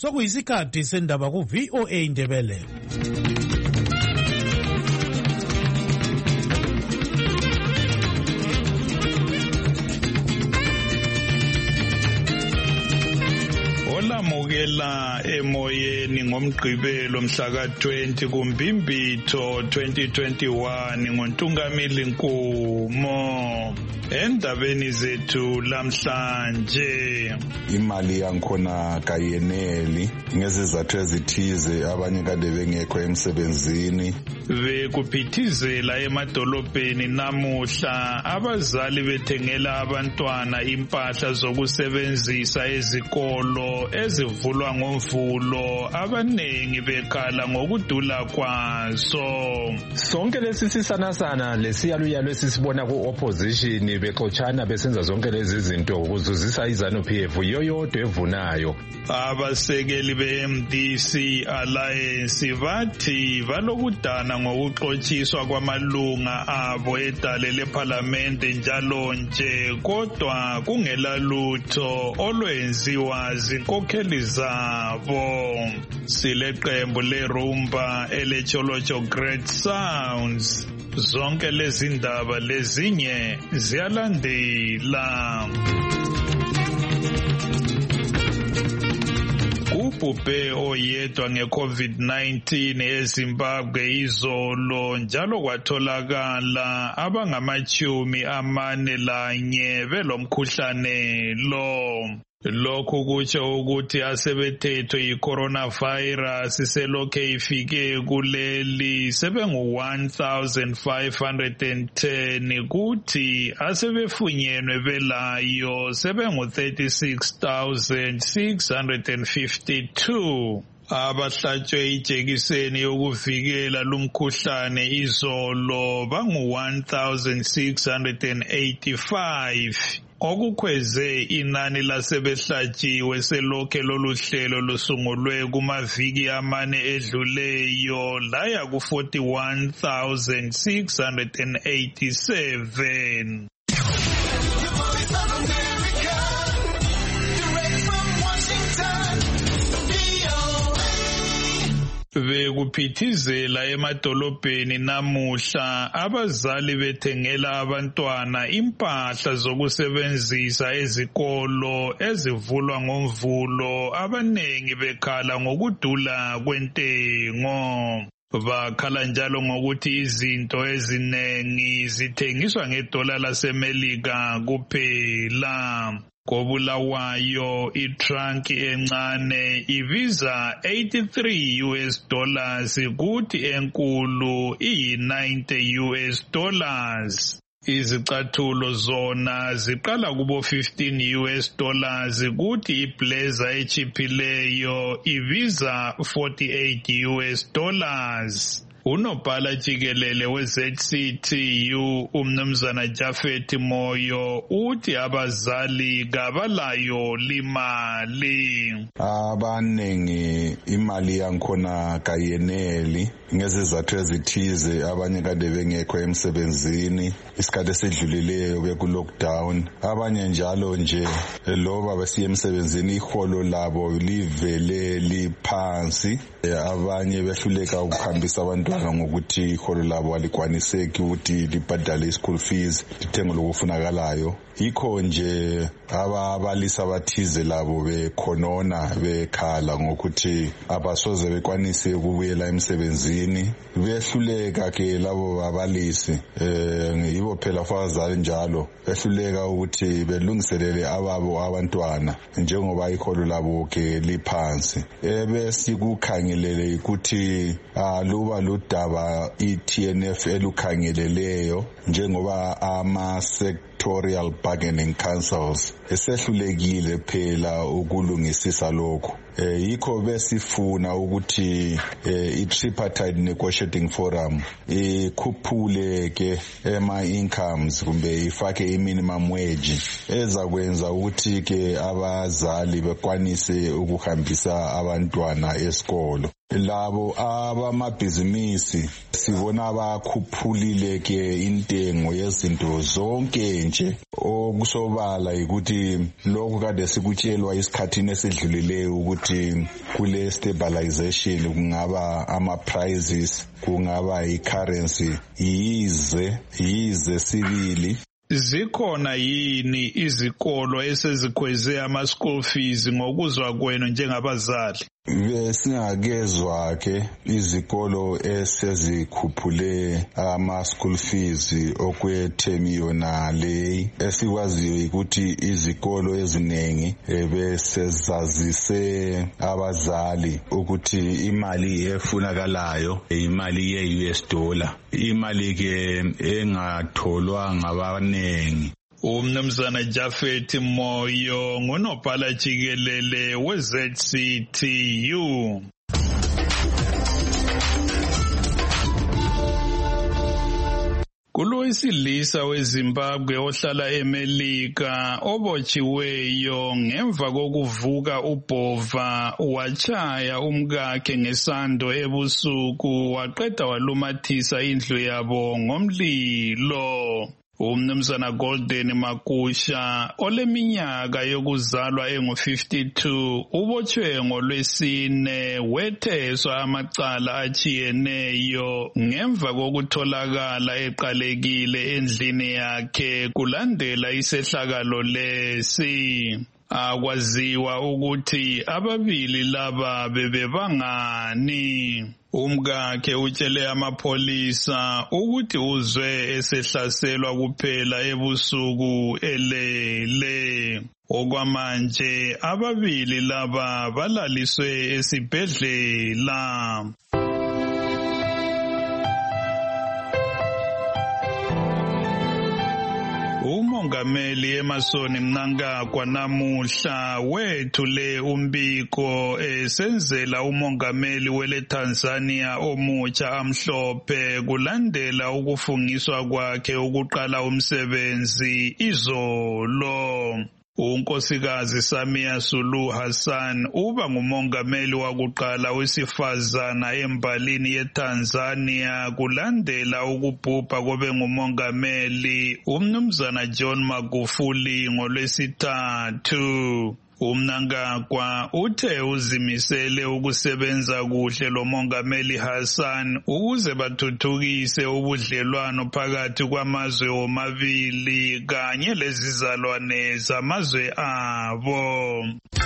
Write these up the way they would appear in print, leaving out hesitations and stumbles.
sokuyisikhathi sendaba ku-VOA Indebele. Olamukela emoyeni ngomgqibelo mhla ka-20 kuMbimbitho 2021 ngoNtungamili Nkumo. Endabeni zethu lamhlanje, imali yankhona kayeneli ngezizathu ezithize, abanye kade bengekho emsebenzini. Bekuphithizela emadolobheni namuhla abazali bethengela abantwana impahla zokusebenzisa ezikolo ezivulwa ngoMvulo, abanengi bekhala ngokudula kwazo. Sonke lesi sisanasana lesiyaluyalo esisibona ku-opposition bexotshana besenza zonke lezi zinto ukuzuzisa iZANU-PF yoyodwa evunayo. Abasekeli be-MDC Alliance bathi balokudana ngokuxotshiswa kwamalunga abo edale lephalamende njalo nje, kodwa kungela lutho olwenziwa zinkokheli zabo. Sileqembu leRumba elecholocho Great Sounds. Zonke lezi ndaba lezinye ziyalandela. Kubhubhe oyedwa nge-COVID-19 eZimbabwe izolo, njalo kwatholakala abangama-41 belomkhuhlane lo. Lokhu kutsho ukuthi asebethethwe yi-coronavirus selokhe ifike kuleli sebengu-1,510, kuthi asebefunyenwe belayo sebengu-36,652. Abahlatshwe ijekiseni yokuvikela lumkhuhlane izolo bangu-1,685. Okukhweze inani lasebehlatshiwe selokhe lolu hlelo lusungulwe kumaviki amane edluleyo laya ku-41,687. Bekuphithizela emadolobheni namuhla abazali bethengela abantwana impahla zokusebenzisa ezikolo ezivulwa ngoMvulo, abanengi bekhala ngokudula kwentengo. Bakhala njalo ngokuthi izinto ezinengi zithengiswa ngedola laseMelika kuphela. Kobulawayo itrunki encane ibiza $83, kuthi enkulu iyi-$90. Izicathulo zona ziqala kubo $15, kuthi iblazer echiphileyo ibiza $48. Unobhala jikelele we-ZCTU umnumzana Jafet Moyo uthi abazali kabalayo limali. Abanengi imali yankhona kayeneli ngezizathu ezithize, abanye kade bengekho emsebenzini isikhathi esedlulileyo beku-lockdown, abanye njalo nje loba besiya emsebenzini iholo labo livele liphansi, abanye behluleka ukuhambisa abantwana ngokuthi iholo labo alikwaniseki ukuthi libhadale i-school fees, lithengo lokufunakalayo. Yikho nje ababalisi abathize labo bekhonona bekhala ngokuthi abasoze bekwanise ukubuyela emsebenzini. Behluleka ke labo babalisi, yibo phela abazali njalo behluleka ukuthi belungiselele ababo abantwana njengoba iholo labo ke liphansi. Besikukhangelele ukuthi luba ludaba iTNF elukhangeleleyo njengoba ama-sectorial bargaining councils esehlulekile phela ukulungisisa lokho. Yikho besifuna ukuthi i-tripartite negotiating forum ikhuphule ke ama-incomes kumbe ifake i-minimum wage ezakwenza ukuthi ke abazali bekwanise ukuhambisa abantwana esikolo. labo abamabhizinisi sibona bakhuphulile ke intengo yezinto zonke nje. Okusobala ukuthi lokho kade sikutshelwa isikhathini esidlulileyo ukuthi kule stabilization kungaba ama-prices, kungaba i-currency, yize sibili. Zikhona yini izikolo esezikhweze ama-school fees ngokuzwa kwenu njengabazali? Besingakezwa ke izikolo esezikhuphule ama-school fees okwethemi yona le. Esikwaziyo ukuthi izikolo eziningi besezazise abazali ukuthi imali efunakalayo imali ye-US dollar, imali ke engatholwa ngabanengi. Umnumzana Japhet Moyo ngunobhala jikelele we-ZCTU. Kulowesilisa weZimbabwe ohlala eMelika obotshiweyo ngemva kokuvuka ubhova wachaya umkakhe ngesando ebusuku waqeda walumathisa indlu yabo ngomlilo. Umnumzana Golden Makusha oleminyaka yokuzalwa engu-52 ubotshwe ngolwesine wetheswa amacala atshiyeneyo ngemva kokutholakala eqalekile endlini yakhe kulandela isehlakalo lesi. Akwaziwa ukuthi ababili laba bebebangani. Umkakhe utshele amapholisa ukuthi uzwe esehlaselwa kuphela ebusuku elele. Okwamanje ababili laba balaliswe esibhedlela. Umongameli Emmerson Mnangagwa namuhla wethule umbiko esenzela umongameli wele Tanzania omutsha amhlophe kulandela ukufungiswa kwakhe ukuqala umsebenzi izolo. Unkosikazi Samia Suluhu Hassan uba ngumongameli wakuqala wesifazana embalini yeTanzania kulandela ukubhubha kobe ngumongameli umnumzana John Magufuli ngolwesithathu. Umnangagwa uthe uzimisele ukusebenza kuhle lo mongameli Hassan ukuze bathuthukise ubudlelwano phakathi kwamazwe omabili kanye lezizalwane zamazwe abo.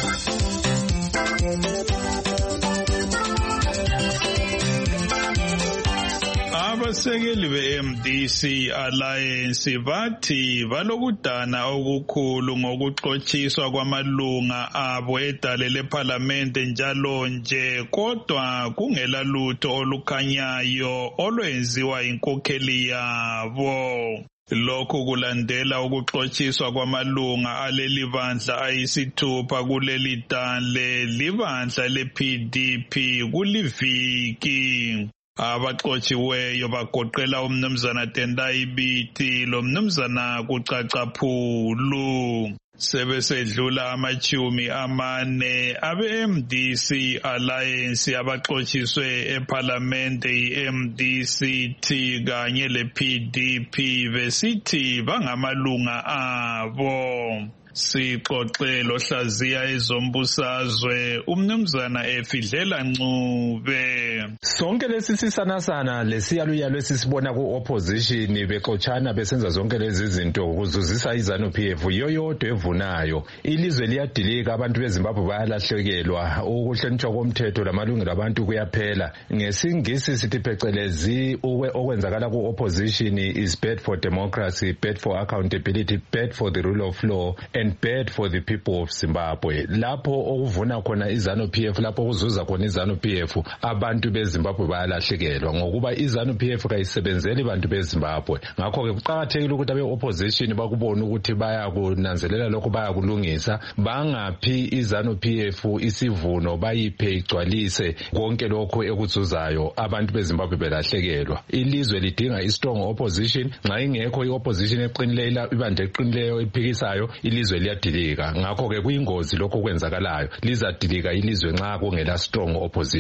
Abasekeli be-MDC Alliance bathi balokudana okukhulu ngokuxotshiswa kwamalunga abo edale lephalamende njalo nje kodwa kungela lutho olukhanyayo olwenziwa inkokheli yabo. Lokhu kulandela ukuxotshiswa kwamalunga aleli bandla ayisithupha kuleli dale libandla le-PDP kuliviki. Abaxotshiweyo bagoqela umnumzana Tendai Biti lo mnumzana Kucacaphulu. Sebesedlula amachumi amane abe-MDC Alliance abaxotshiswe ephalamende i-MDCT kanye le-PDP besithi bangamalunga abo. Sixoxe lohlaziya ezombusazwe umnumzana Efidlela Ncube. Sonke lesi sisanasana lesiyaluyalo esisibona ku-opposition bexotshana besenza zonke lezi zinto ukuzuzisa iZANU-PF yoyodwa evunayo. Ilizwe liyadilika, abantu beZimbabwe bayalahlekelwa, ukuhlonitshwa komthetho lamalungelo abantu kuyaphela. Ngesingisi sithi phecelezi okwenzakala ku-opposition is bad for democracy, bad for accountability, bad for the rule of law and bad for the people of Zimbabwe. Lapho okuvuna khona iZANU-PF, lapho kuzuza khona iZANU-PF, abantu beZimbabwe bayalahlekelwa ngokuba iZANU-PF kayisebenzeli abantu beZimbabwe. Ngakho ke kuqakathekile ukuthi abe-opposition bakubone ukuthi bayakunanzelela lokho bayakulungisa, bangaphi iZANU-PF isivuno bayiphe igcwalise konke lokho ekuzuzayo abantu beZimbabwe belahlekelwa. Ilizwe lidinga i-strong opposition, nxa ingekho i-opposition eqinileyo, ibandla eqinileyo ephikisayo, ilizwe liyadilika. Ngakho ke kuyingozi lokho kwenzakalayo, lizadilika ilizwe nxa kungela strong opposition.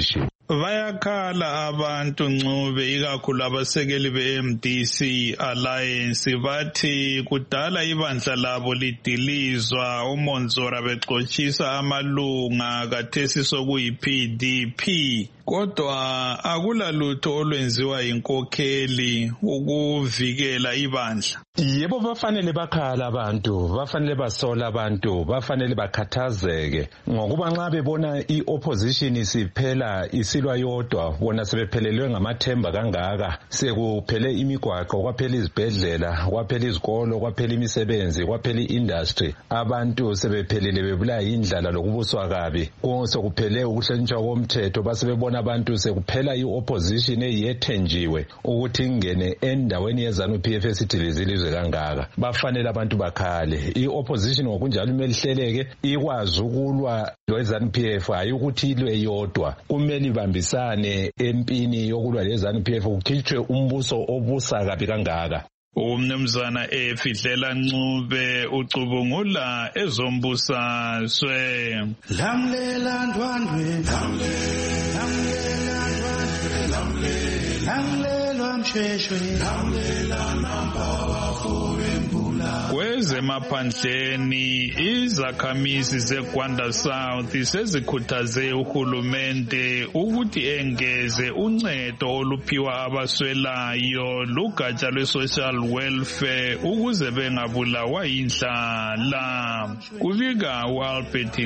Bayakhala abantu Ncube ikakhulu abasekeli be-MDC Alliance bathi kudala ibandla labo lidilizwa uMonzora bexotshisa amalunga kathesi sokuyi-PDP. Kodwa akulalutho olwenziwa inkokheli ukuvikela ibandla. Yebo, bafanele bakhala abantu, bafanele basola abantu, bafanele bakhathazeke ngokuba nxa bebona i-opposition isiphela isilwa yodwa, bona sebephelelwe ngamathemba kangaka, sekuphele imigwaqo, kwaphela izibhedlela, kwaphela izikolo, kwaphela imisebenzi, kwaphela i-industry, abantu sebephelele bebulawa yindlala lokubuswa kabi, sekuphele ukuhlonitshwa komthetho, basebebona abantu sekuphela i-opposition eyethenjiwe ukuthi ingene endaweni yeZANU-PF esithilizi ilizwe kangaka. Bafanele abantu bakhale. I-opposition ngokunjalo kumele ihleleke ikwazi ukulwa leZANU-PF, hayi ukuthi ilwe yodwa. Kumele ibambisane empini yokulwa leZANU-PF kukhitshwe umbuso obusa kabi kangaka. Umnumzana Efidlela Ncube ucubungula ezombusazwe. Lamlela ndwandwe, lamlela mshweshwe, lamlela nampawa furembula. Kwezemaphandleni izakhamizi zeGwanda South sezikhuthaze uhulumende ukuthi engeze uncedo oluphiwa abaswelayo lugatsha lwe-social welfare ukuze bengabulawa yindlala. Kubika uAlbert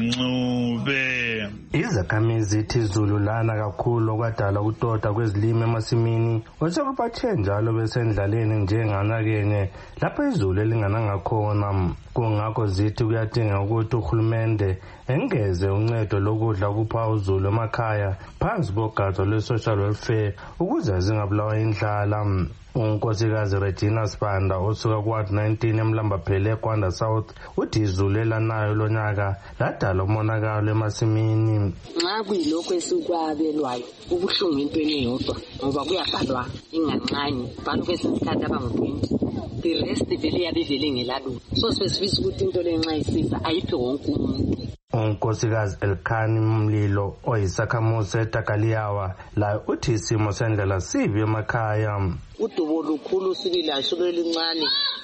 Ncube. Izakhamizi zithi izulu lana kakhulu okwadala ukutota kwezilimo emasimini osekuphathe njalo besendlaleni njenganakenye lapho izulu elingananga khona. Kungakho zithi kuyadinga ukuthi uhulumende engeze uncedo lokudla ukupha uzulu emakhaya phansi kogatsha lwe-social welfare ukuze zingabulawa indlala. Unkosikazi Regina Sibanda osuka ku-Ward 19 eMlambaphele eGwanda South uthi izulu elanayo lonyaka ladala umonakalo emasimini. Nxa kuyilokho esikwabelwayo ubuhlungu entweni eyodwa ngoba kuyabhalwa ingancane bhalwa kwesinye isikhathi abangu-20 the rest vele yabe vele ngelalutho so sibesifisa ukuthi into le nxa isiza ayiphe wonke umuntu. Unkosikazi Elkhani Mlilo oyisakhamuzi eTakaliyawa layo uthi isimo sendlela sibi emakhaya. Udubo lukhulu sibili ayisulo elincane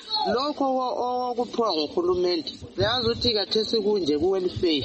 lokho okuphiwa nguhulumende uyazi ukuthi kathesi kunje ku-welfare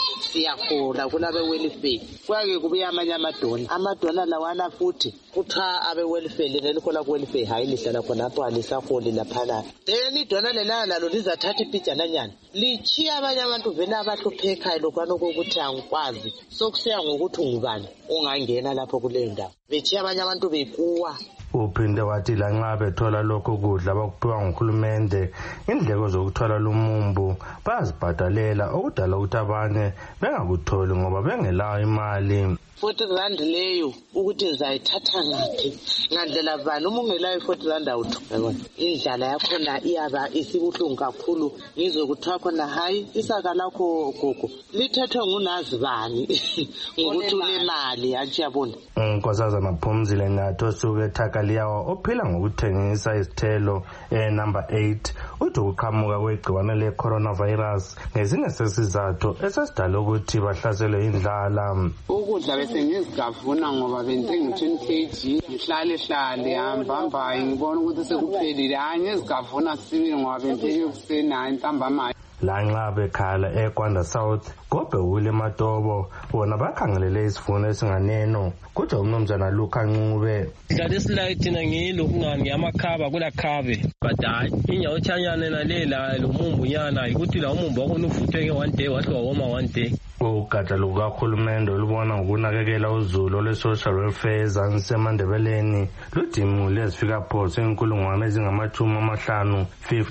siyahola kulabe-welfare kuyake kubuye amanye amadona lawana futhi kuthiwa abe-welfare lena lihola ku-welfare hayi lihlala khonapho alisaholi laphana then idona lelana lalo lizathatha iphijananyana lichiya abanye abantu vele abahluphekayo lokhwana okokuthi angikwazi sokusiya ngokuthi ungubani ongangena lapho kuleyo ndawo bechiya abanye abantu bekuwa. Uphinde wathi lanxa bethola lokho kudla bakuphiwa nguhulumende indleko zokuthola lumumbu bazibhadalela okudala ukuthi abanye bengakutholi ngoba bengelayo imali. 40 rand leyo ukuthi ngizayithatha ngaphi ngandlela bani uma ungelayo 40 rand awutho yabona indlala yakhona iyaba isibuhlungu kakhulu ngizokuthiwa khona hayi isaka lakho gogo lithethwe ngunazi bani ngokuthi unemali antshi yabona. Nkosazana Phumzile Nyathi osuke eTakaliyawa ophila ngokuthengisa izithelo number 8 uthi ukuqhamuka kwegciwane le-coronavirus ngesinye sesizathu esesidala ukuthi bahlaselwe indlala. Ukudla bese ngizigavuna ngoba bentenga 20 kg ngihlale hambahambayo ngibona ukuthi sekuphelile hayi ngizigavuna sibili ngoba bentenga ekuseni hayi ntambama. Lanxa bekhala eGwanda South Gobe Wile Matobo bona bakhangelele isivuno esinganeno kodwa umnumzana Luka Ncube Dadisilayo thina ngilokungani amakhaba kulakhabe but hayi inyawo chanyana nalela lumumbu nyana ukuthi la umumbu wakho ufutheke one day wahlwa woma one day. Ugatsha lukahulumende olubona ngokunakekela uzulu lwe-social welfare ezansemandebeleni ludimule ezifika phose inkulungwane ezingama-50,000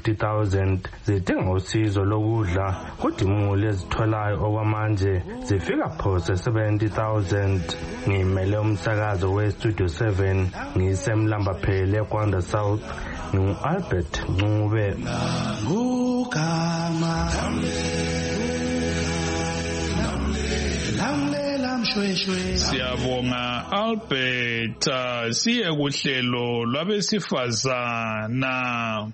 50,000 zidinga usizo lokudla kudimule ezitholayo okwamanje zifika phose 70,000. Ngimele umsakazo we-Studio 7 ngisemlambaphele eGwanda South ngu-Albert Ncube. Siyabonga Albert. Siye kuhlelo lwabesifazana.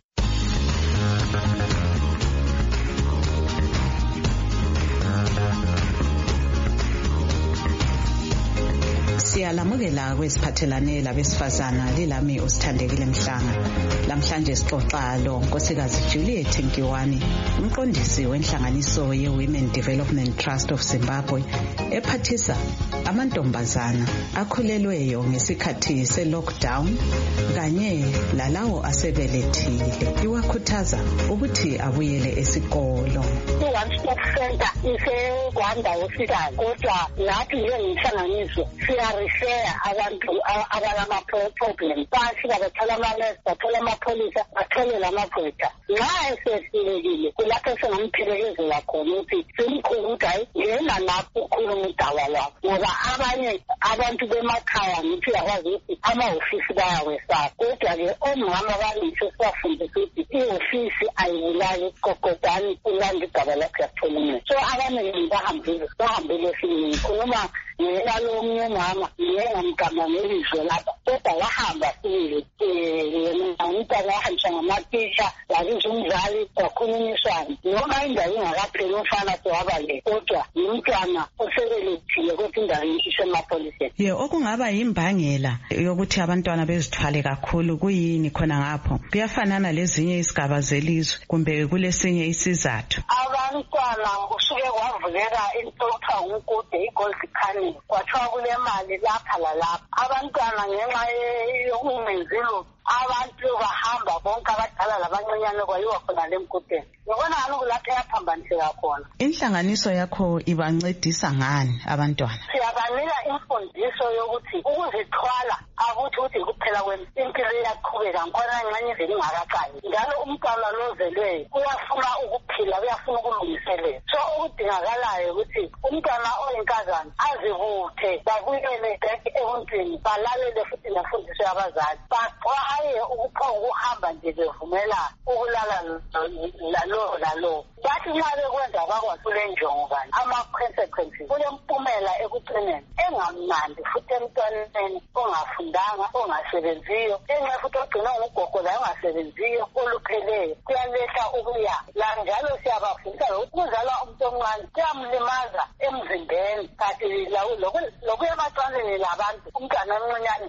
Siya Siyalamukela kwesiphathelane labesifazana lilami uSithandekile Mhlanga. Lamhlanje sixoxa lo Nkosikazi Juliet Nkiwane, umqondisi wenhlanganiso ye-Women Development Trust of Zimbabwe ephathisa amantombazana akhulelweyo ngesikhathi se-lockdown kanye lalawo asebelethile. Iwakhuthaza ukuthi abuyele esikolo. One-stop center iseGwanda hospital kodwa nathi njengenhlanganiso siyarefer abantu abalama-problem bafika bathola ama-nurse, bathola amapholisa, bathole lamagqwetha. Nxa esehlulekile kulapho sengamphelekezela khona ukuthi simkhuluda ngena napho ukhuluma udaba lwakho, ngoba abanye abantu bemakhaya ngithi yakwazi ukuthi amahofisi bayawesaba. Kodwa-ke omama banisho sibafundisa ukuthi ihofisi ayibulali kokodani ulanda igaba lakho yathola umuntu. So abaningi bahambele esinye ngikhuluma yena lo omunye umama ngengamgamangeli izwe lapha, kodwa wahamba sibili yena umntana wahambiswa ngamatisha yakithi umzali kwakhulunyiswana noma indawo ingakapheli umfana sewaba le, kodwa umntwana osebelethile kodwa indawo isemapholiseni. Okungaba yimbangela yokuthi abantwana bezithwale kakhulu kuyini khona ngapho? Kuyafanana lezinye izigaba zelizwe kumbe kulesinye isizathu? Abantwana kusuke kwavuleka into okuthiwa ngukude i-gold canning, kwathiwa kulemali lapha lalapha. Abantwana ngenxa yokungenzilo abantu bahamba bonke abadala labancinyane kwayiwa khona lemkudeni. Ngibona ngathi lapho yaphambaniseka khona. Inhlanganiso yakho ibancedisa ngani abantwana? Siyabanika imfundiso yokuthi ukuzithwala akuthi kuphela kwempilo iyaqhubeka ngkhona ngxenye ivele ingakaqali. Njalo umntwana lozelweyo uyafuna ukuphila, uyafuna ukulungiselela. So okudingakalayo ukuthi umntwana oyinkazana azibuthe, babuyele back ebuntwini, balalele futhi nemfundiso yabazali. Baxwaye ukuhamba nje bevumela ukulala lalo. Bathi nxa bekwenza bakwazi kule njongo kanti ama-consequences kulempumela ekucineni engamnandi futhi emntwaneni ongafundanga, ongasebenziyo, enxa futhi ogcina ngugogola ongasebenziyo, olupheleyo, kuyaletha ukuyala. Njalo siyabafundisa lokuthi ukuzala umuntu omncane kuyamlimaza emzimbeni, kanti lokuya emacansini labantu umntwana omncinyane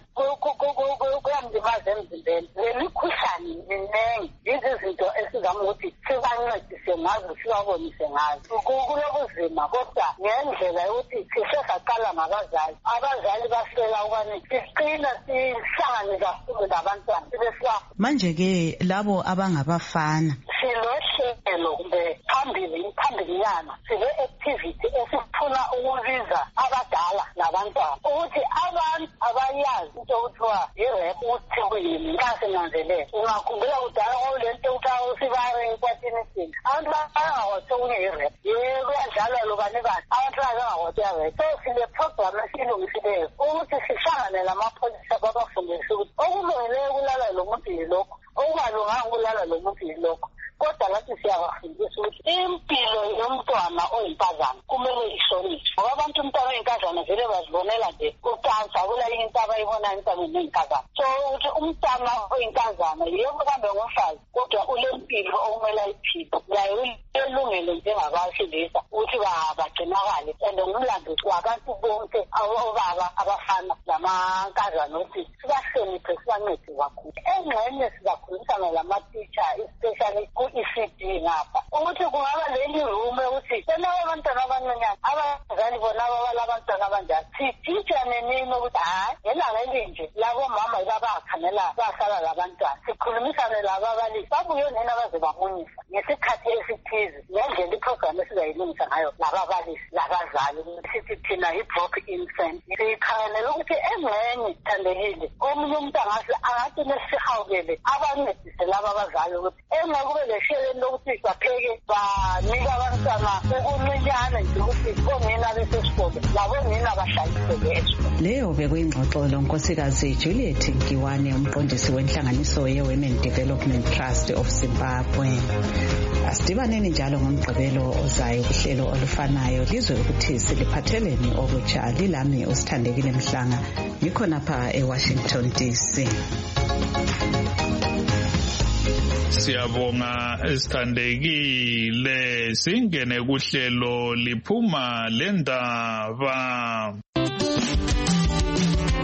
kuyamlimaza emzimbeni. Lemikhuhlane minengi, yizi izinto esizama ukuthi sibancedise ngazo, sibabonise ngazo. Kulobuzima kodwa ngendlela yokuthi sisesaqala ngabazali. Abazali basela ukubani siqina sihlangane kakhulu labantwana sibesiba. Manje-ke labo abangabafana silohlelo kumbe phambilinyana sile-activity esifuna ukubiza abadala nabantwana ukuthi abantu abayazi into okuthiwa i-rap ukuthi kuyini. Nxa sinanzelela ungakhumbula kudala kwalento okuthiwa usibare enkwatini isini, abantu bangakwazi okunye i-rap kuyadlalwa lobani bani, abantu bangakwazi i-rap. So sile-program esiyilungisileyo ukuthi sihlangane lamapholisa babafundise ukuthi okulungileyo kulala lo muntu yilokho, okungalunganga kulala lo muntu yilokho. Kodwa lathi siyabafundisa ukuthi impilo yomntwana oyinkazana kumele ihlonishwe, ngoba abantu umntwana oyinkazana vele bazibonela nje ucansa kula into abayibonayo emntwaneni oyinkazana. So ukuthi umntwana oyinkazana yebo kambe ngumfazi kodwa ulempilo okumele ayiphile, yaye ulelungelo njengabasilisa ukuthi bagcinakale. And ngumlando wabantu bonke obaba abafana lamankazana ukuthi sibahloniphe, sibancede kakhulu. Engxenye sizakhulumisana lama-teacher especially ku-ECD ngapha ukuthi kungaba leli room ukuthi senabo abantwana abancinyane abazali bona balabantwana abanjani sithitshane nini ukuthi hayi ngelanga elinje labo mama babakhanela basala labantwana, sikhulumisane labo abalisi babuye nini abaze bamunyisa ngesikhathi esithize ngendlela iprogram esizayilungisa ngayo lababalisi labazali. Sithi thina i-drop infant sikhangelela ukuthi engxenye Thandekile omunye umuntu angathi nesihawukele abancedise laba abazali ukuthi enxa kube lehleleni lokuthi bapheke banika abantwana okuncinyane nje ukuthi onina besesikole labo nina bahlayiseke esikole. Leyo bekuyingxoxo lonkosikazi Juliet Nkiwane, umqondisi wenhlanganiso ye-Women Development Trust of Zimbabwe. Asidibaneni njalo ngomgqibelo ozayo kuhlelo olufanayo lizwe ukuthi siliphatheleni okutsha. Lilami uSithandekile Mhlanga, ngikhona pha eWashington DC. Siyabonga Sithandekile. Singene kuhlelo liphuma lendaba.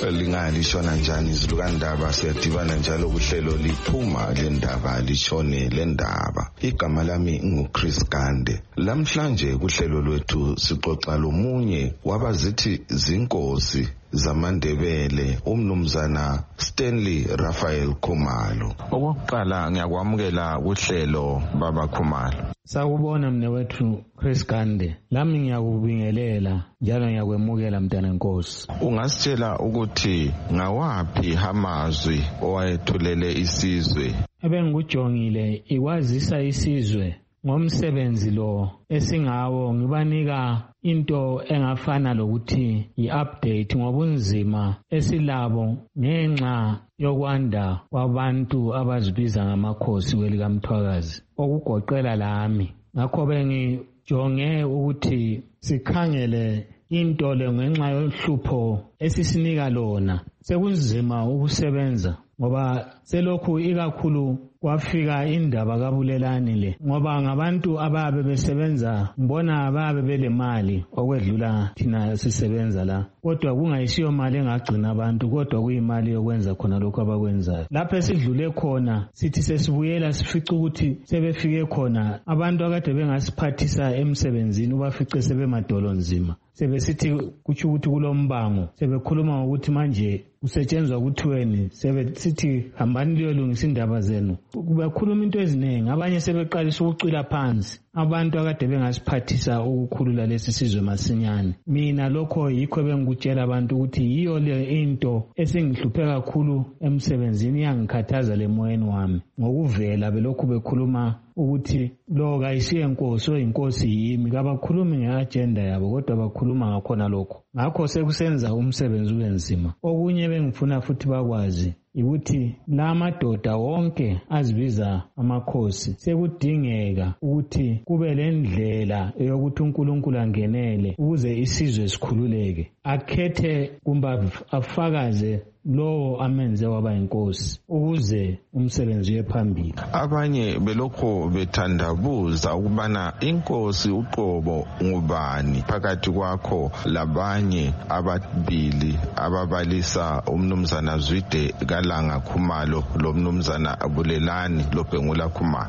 lingalishona njani izulu kandaba. Siyadibana njalo kuhlelo liphuma lendaba lishone lendaba. Igama lami nguChris Gande. Lamhlanje kuhlelo lwethu sixoxa lomunye wabazithi zinkosi zamaNdebele, umnumzana Stanley Raphael Khumalo. Okokuqala ngiyakwamukela kuhlelo baba Khumalo. Sakubona mnewethu Chris Gande. Lami ngiyakubingelela njalo ngiyakwemukela mntana Nkosi. Ungasitshela ukuthi ngawaphi amazwi owayethulele isizwe? Ebengujongile ikwazisa isizwe ngomsebenzi lo esingawo. Ngibanika into engafana lokuthi i-update ngobunzima esilabo ngenxa yokwanda kwabantu abazibiza ngamakhosi welikaMthwakazi, okugoqela lami. Ngakho bengijonge ukuthi sikhangele into le ngenxa yohlupho esisinika lona. Sekunzima ukusebenza ngoba selokhu ikakhulu kwafika indaba kaBulelani le, ngoba ngabantu ababe besebenza mbona ababe belemali okwedlula thina sisebenza la, kodwa kungayisiyo mali engagcina abantu, kodwa kuyimali yokwenza khona lokho abakwenzayo. Lapho esidlule khona sithi sesibuyela sifica ukuthi sebefike khona abantu akade bengasiphathisa emsebenzini ubafice sebemadolo nzima. Sebesithi kutsho ukuthi kulombango, sebekhuluma ngokuthi manje kusetshenzwa kuthiweni, sebesithi hambani liyolungisa indaba zenu. Kubakhuluma into eziningi, abanye sebeqalisa ukucila phansi abantu akade bengasiphathisa ukukhulula lesi sizwe masinyane. Mina lokho yikho bengikutshela abantu ukuthi yiyo le into esengihluphe kakhulu emsebenzini, yangikhathaza lemoyeni wami ngokuvela belokhu bekhuluma ukuthi lo kayisiye nkosi, oyinkosi yimi. Kabakhulumi nge-agenda yabo kodwa bakhuluma ngakhona lokho. Ngakho sekusenza umsebenzi ube nzima. Okunye bengifuna futhi bakwazi ukuthi la madoda wonke azibiza amakhosi sekudingeka ukuthi kube lendlela yokuthi uNkulunkulu angenele ukuze isizwe sikhululeke, akhethe kumbe afakaze lowo amenze waba inkosi ukuze umsebenzi uye phambili. Abanye belokho bethandabuza ukubana inkosi uqobo ngubani phakathi kwakho labanye ababili ababalisa umnumzana Zwide Kalanga Khumalo lo mnumzana Bulelani Lobhengula Khumalo.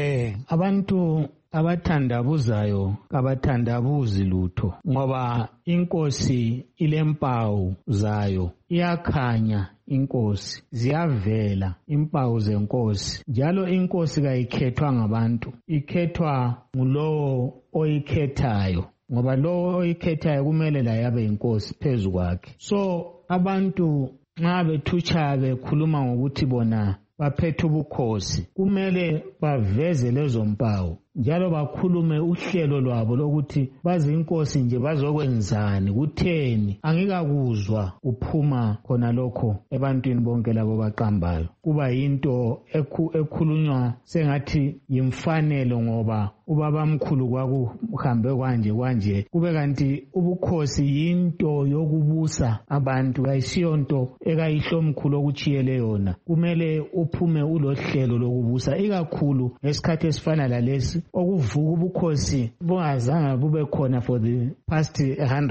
Abantu abathandabuzayo kabathandabuzi lutho, ngoba inkosi ilempawu zayo, iyakhanya inkosi, ziyavela impawu zenkosi. Njalo inkosi kayikhethwa ngabantu, ikhethwa ngulowo oyikhethayo, ngoba lowo oyikhethayo kumele la yabe inkosi phezu kwakhe. So abantu nxa bethutsha bekhuluma ngokuthi bona baphethe ubukhosi, kumele baveze lezo mpawu njalo bakhulume uhlelo lwabo lokuthi bazi inkosi nje bazokwenzani, kutheni. Angikakuzwa kuphuma khona lokho ebantwini bonke labo baqambayo. Kuba yinto ekhulunywa sengathi yimfanelo ngoba ubabamkhulu kwakuhambe kwanje kube kanti ubukhosi yinto yokubusa abantu, kayisiyonto ekayihlomkhulu okuchiyele yona. Kumele uphume ulohlelo lokubusa, ikakhulu ngesikhathi esifana lalesi okuvuka ubukhosi bungazange bube khona for the past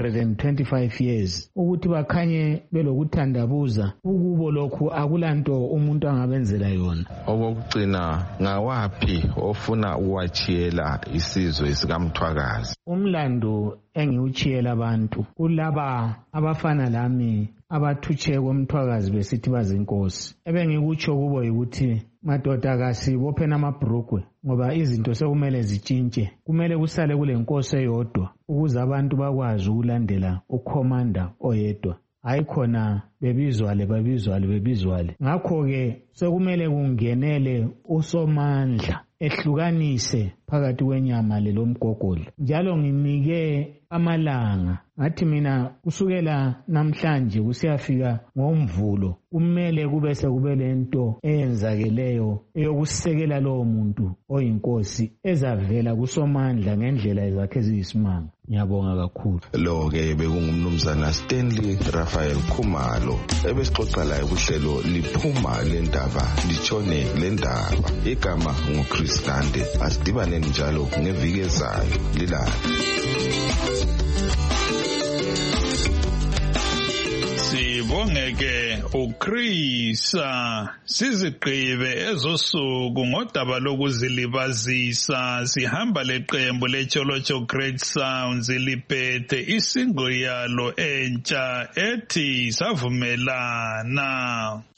125 years, ukuthi bakhanye belokuthandabuza ukubo lokhu akulanto umuntu angabenzela yona. Okugcina ngawaphi ofuna uwachiyela isizwe sikaMthwakazi? Umlando engiuchiyela abantu kulaba abafana lami abathutshe koMthwakazi besithi bazinkosi. Ebengikutsho kubo ukuthi madoda kasibophe amabhrugwe ngoba izinto sekumele zitshintshe. Kumele kusale kule nkosi eyodwa ukuze abantu bakwazi ukulandela ukhomanda oyedwa, hayi khona bebizwale. Ngakho-ke sekumele kungenele usomandla ehlukanise phakathi kwenyama lomgogodla. Njalo nginike amalanga, ngathi mina kusukela namhlanje kusiyafika ngoMvulo kumele kube sekube lento eyenzakeleyo eyokusekela lowo muntu oyinkosi ezavela kusomandla ngendlela ezakhe eziyisimanga. Ngiyabonga kakhulu. Lo-ke bekungumnumzana Stanley Raphael Khumalo ebesixoxa laye kuhlelo liphuma lendaba litshone lendaba. Igama nguChris Gande. Asidibane njalo ngeviki ezayo lilala. Sibongeke uChrisa sizigqibe ezosuku ngodaba lokuzilibazisa sihamba leqembu leCholocho Great Sounds liphethe isingle yalo entsha ethi Savumelana.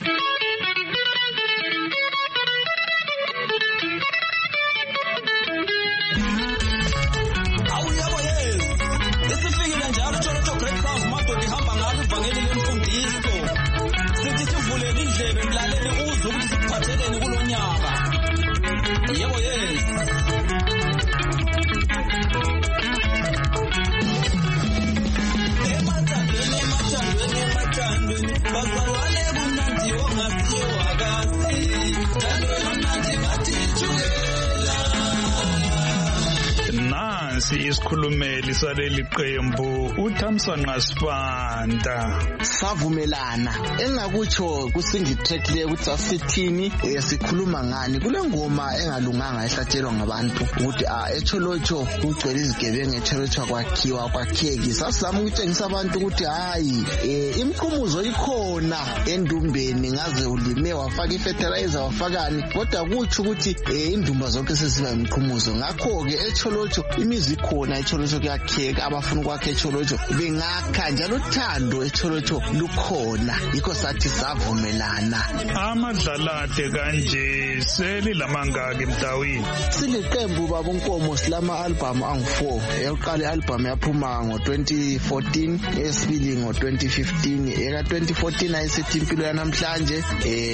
Nansi isikhulumeli saleli qembu uThamsanqa Sibanda. Savumelana engakutsho kusingle track le ukuthi asithini sikhuluma ngani kule ngoma engalunganga ehlatshelwa ngabantu ukuthi eCholocho kugcwele izigebengu eCholocho kwakheki sasizama ukutshengisa abantu ukuthi hayi imqhumuzo ikhona endumbeni ngaze ulime wafaka ifertilizer wafakani kodwa kutsho ukuthi indumba zonke seziba imqhumuzo ngakho ke eCholocho imizi khona eCholocho kuyakheka abafuna ukwakha eCholocho bengakha njalo uthando eCholocho lukhona yikho sathi savumelana. Amadlalade kanje selilamangaki Mdawini? Siliqembu babonkomo silama album angu4 eyoqala album yaphuma ngo2014 esibili ngo2015 eka2014 ayisithi impilo yanamhlanje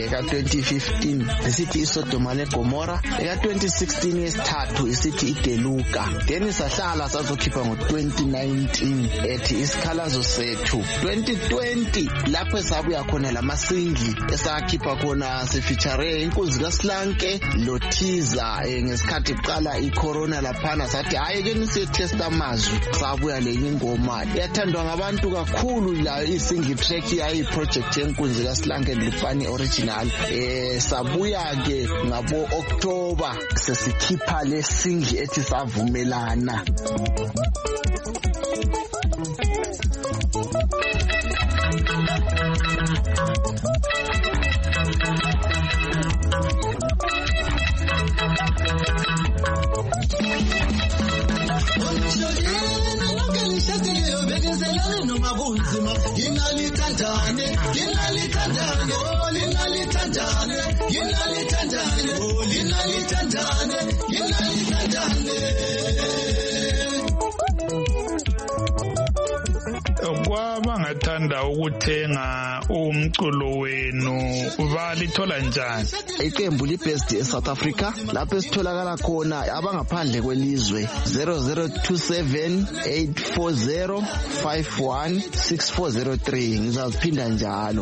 eka2015 isithi iSodoma neGomora eka2016 yesithathu isithi iDeluka then sahlala sazokhipha ngo2019 ethi isikhalazo sethu 2020 lapho sabuya khona lamasingi esakhipha khona sefeature inkunzi kaSlanke loTiza ngesikhathi kuqala icorona laphana sathi hayi ke nisiyetesta amazwi sabuya lenye ingoma yathandwa ngabantu kakhulu la isingle track yayi project yenkunzi kaSlanke Lupani original sabuya ke ngabo October sesikhipha le single ethi Savumelana. Kwabangathanda ukuthenga umculo wenu balithola njani? Iqembu libest eSouth Africa lapho esitholakala khona abangaphandle kwelizwe 002784051640 ngizaziphinda njalo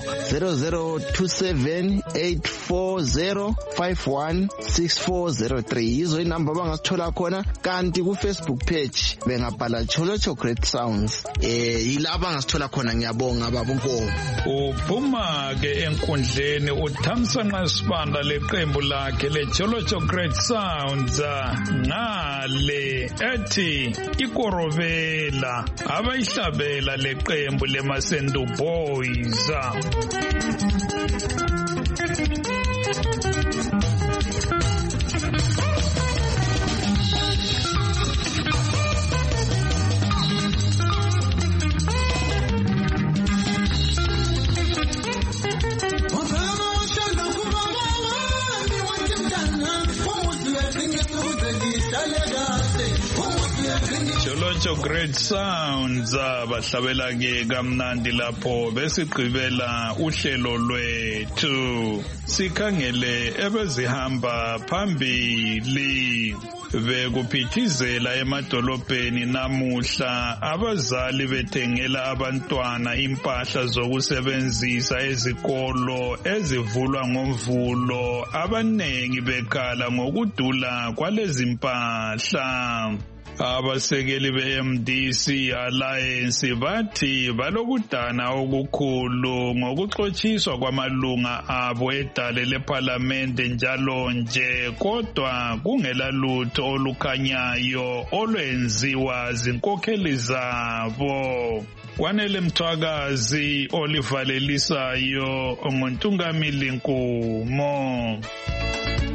002784051640 yizo inamba abangasithola khona kanti ku Facebook page bengabhala Cholocho Great Sounds yilaba ngasithola khona ngiyabonga babonkomo. Uphuma ke enkundleni uThamsanqa Sibanda leqembu lakhe leCholocho Great Sounds ngale ethi ikorobela abayihlabela leqembu leMasendo Boys. Cholocho Great Sounds bahlabela ke kamnandi lapho besigqibela uhlelo lwethu sikhangele ebezihamba phambili bekuphithizela emadolobheni namuhla abazali bethengela abantwana impahla zokusebenzisa ezikolo ezivulwa ngoMvulo abanengi bekhala ngokudula kwalezi impahla. Abasekeli be-MDC Alliance bathi balokudana okukhulu ngokuxotshiswa kwamalunga abo edale lephalamende njalo nje, kodwa kungela lutho olukhanyayo olwenziwa zinkokheli zabo. Kwanele Mthwakazi olivalelisayo ngontungamili Nkumo.